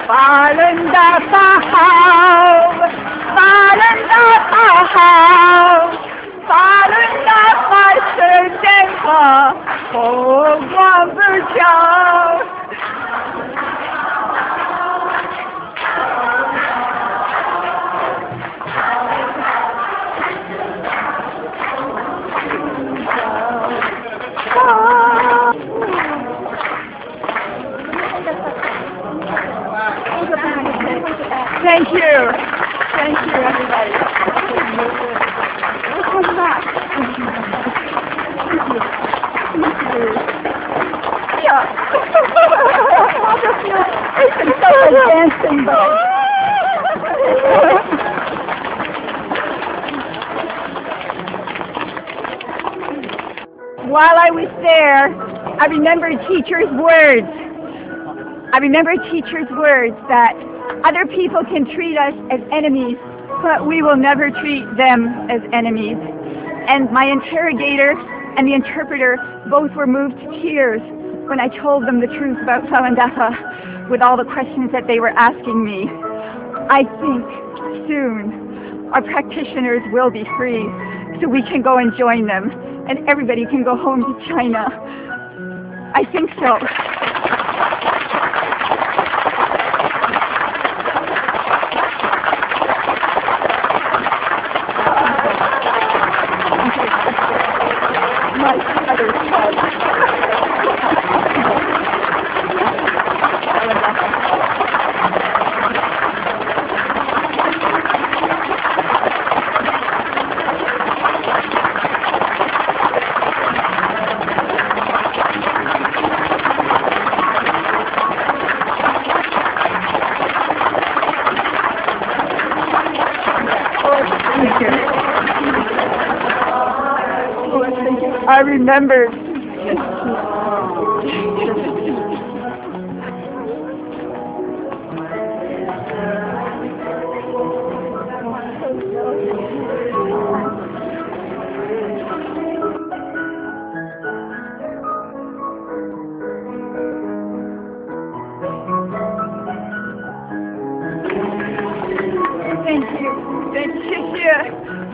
Fallen Bahav, Fallen Bahav, Fallen Bahav, Oh, Wamberchow. Thank you. Thank you, everybody. Welcome back. Yeah. It's so dancing, though. While I was there, I remembered teacher's words. I remember teacher's words that other people can treat us as enemies, but we will never treat them as enemies. And my interrogator and the interpreter both were moved to tears when I told them the truth about Falun Dafa with all the questions that they were asking me. I think soon our practitioners will be free, so we can go and join them, and everybody can go home to China. I think so. I remember. Thank you. Thank you.